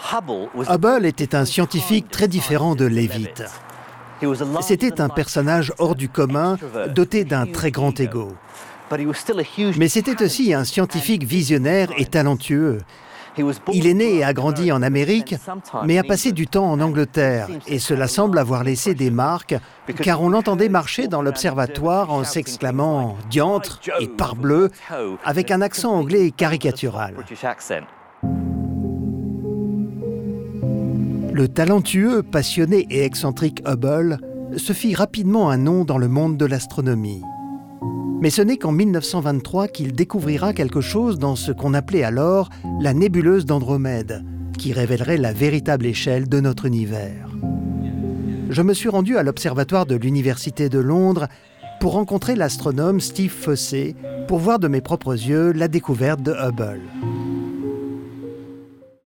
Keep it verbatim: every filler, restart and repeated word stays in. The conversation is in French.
Hubble était un scientifique très différent de Leavitt. C'était un personnage hors du commun, doté d'un très grand ego. Mais c'était aussi un scientifique visionnaire et talentueux. Il est né et a grandi en Amérique, mais a passé du temps en Angleterre, et cela semble avoir laissé des marques, car on l'entendait marcher dans l'observatoire en s'exclamant « diantre » et « parbleu », avec un accent anglais caricatural. Le talentueux, passionné et excentrique Hubble se fit rapidement un nom dans le monde de l'astronomie. Mais ce n'est qu'en mille neuf cent vingt-trois qu'il découvrira quelque chose dans ce qu'on appelait alors la nébuleuse d'Andromède, qui révélerait la véritable échelle de notre univers. Je me suis rendu à l'observatoire de l'Université de Londres pour rencontrer l'astronome Steve Fossey pour voir de mes propres yeux la découverte de Hubble.